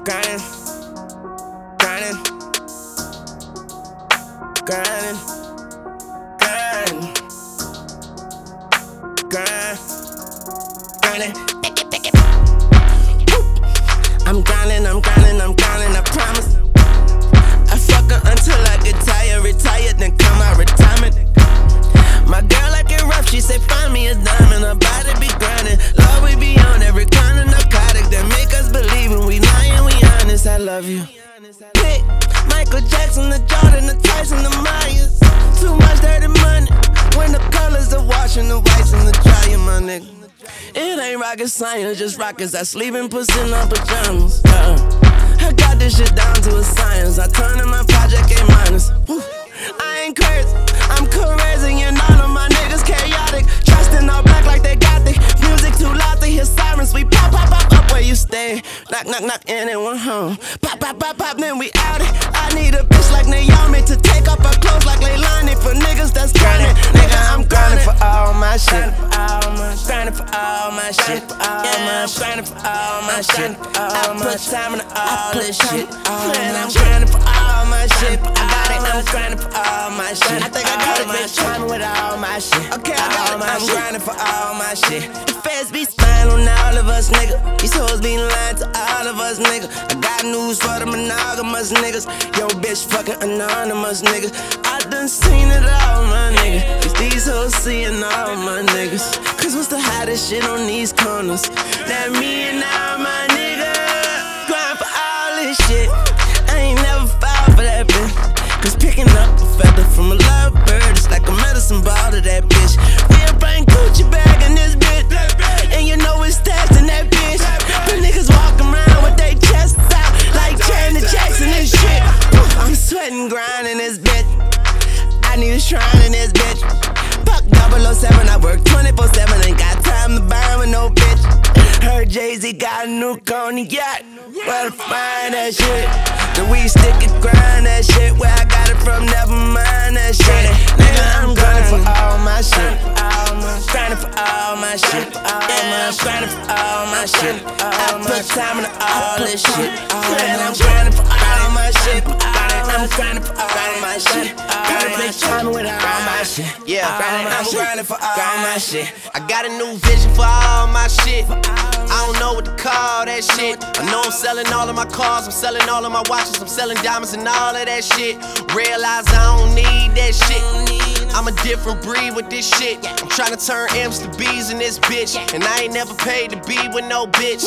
Grinding, grinding, grinding, grinding, grinding. I'm grinding, I promise. I fuck her until I get tired, retired, then come out retirement. My girl like it rough, she say find me a diamond. Her body be grinding, love we be on every kind of narcotic that make us believe when we lying, we honest. I love you. Pick Michael Jackson, the Jordan, the Tyson, the Myers. Too much dirty money when the colors are washing the whites and the dryer, my nigga. It ain't rocket science, just rockets. I sleep in pussy in our pajamas. I got this shit down to a science. I turn in my project A minus. I ain't crazy, I'm crazy, and all of my niggas chaotic. Trusting all black like they got the music too loud to hear sirens. We pop, pop, pop up where you stay. Knock, knock, knock, anyone home. Pop, pop, pop, pop, then we out it. I need a bitch like Naomi to take off her clothes like Leilani. For niggas that's grinding, nigga, I'm grinding for all my shit. Grinding for all my shit. Yeah, I'm grinding for all my shit. I put time into all this shit. Man, I'm grinding for all my shit. I got it, I'm grinding for all my shit. I think I got it, bitch, climbing with all my shit. Okay, I got it, I'm grinding for all my shit. The feds be spying on all of us, nigga. These hoes be lying to all of us, nigga. I got news for the monogamous niggas. Yo, bitch, fucking anonymous niggas. I done seen it all, my nigga. Cause these hoes seeing all my niggas. Cause what's the hottest shit on these corners? That me and all my niggas. Grind for all this shit. I ain't never fall for that bitch. Cause picking up a feather from a lovebird is like a medicine ball to that bitch. We'll bring Gucci bag in this bitch, and you know it's stashed in that bitch. The niggas walk around with their chests out like Janet Jackson and shit. I'm sweating, grinding this bitch. I need a shrine in this bitch. Fuck 007, I work 24/7. Ain't got time to burn with no bitch. Heard Jay-Z got a new cognac. Where to find that shit? The weed stick and grind that shit. Where I got it from, never mind that shit. Nigga, I'm grinding for all my shit. Grinding for all my shit. Yeah, I'm grinding for all my shit. I put time into all this shit. Man, I'm grinding for all my shit. I'm grinding for all my shit. Got a bitch climbing with all my shit. Yeah, I'm grinding for all my shit. I got a new vision for all my shit. I don't know what to call that shit. I know I'm selling all of my cars, I'm selling all of my watches, I'm selling diamonds and all of that shit. Realize I don't need that shit. I'm a different breed with this shit. I'm trying to turn M's to B's in this bitch, and I ain't never paid to be with no bitch.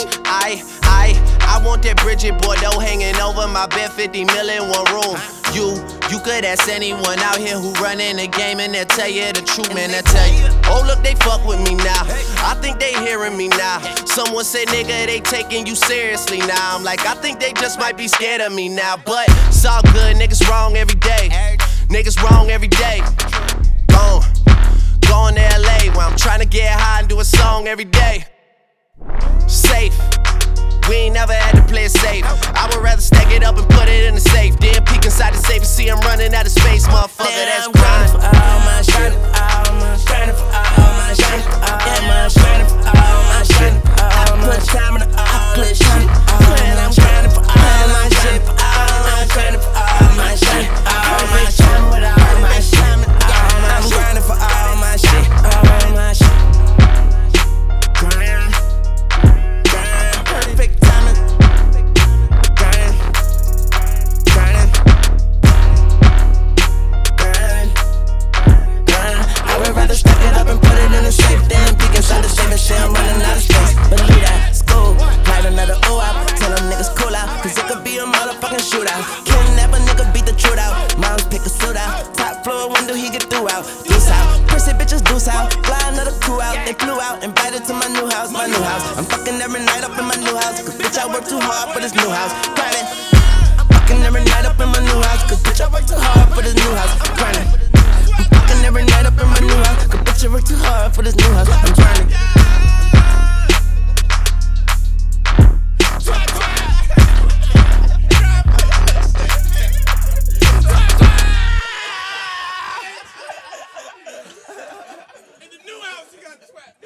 I want that Bridget Bordeaux hanging over my bed, 50 million, one room. You could ask anyone out here who running the game, and they'll tell you the truth, man. They'll tell you, oh look, they fuck with me now. I think they hearing me now. Someone say, nigga, they taking you seriously now. I'm like, I think they just might be scared of me now. But it's all good, niggas wrong every day. Niggas wrong every day. Going to LA where I'm trying to get high and do a song every day. Safe. We ain't never had to play it safe. I would rather stack it up and put it in the safe. Then peek inside the safe and see I'm running out of space, motherfucker. That's grind. For all my shit. Grinding for all my shit. Yeah, I'm grinding for all my shit. I put time into all this shit. Man, I'm grinding for all my shit. I'm grinding for all my shit. I'm grinding with all my shit. I'm grinding for all my shit. All my shit. Grind. Perfect timing. Grinding. I would rather stack it up and put it in a safe than peek inside the safe and say I'm running out of space. Believe that, school, light another O out. Tell them niggas cool out, cause it could be a motherfucking shootout. Kidnap a nigga, beat the truth out. Moms pick a suit out. Top floor window, he get through out. Deuce out, prissy bitches deuce out. Fly another crew out, they flew out. Invited to my new house, my new house. I'm fucking every night up in my new house. Cause bitch, I work too hard for this new house. Grinding. I'm fucking every night up in my new house. Cause bitch, I work too hard for this new house. Grinding. I'm fucking every night up in my new house. Cause bitch, I work too hard for this new house. I'm grinding. In the new house, you got twat.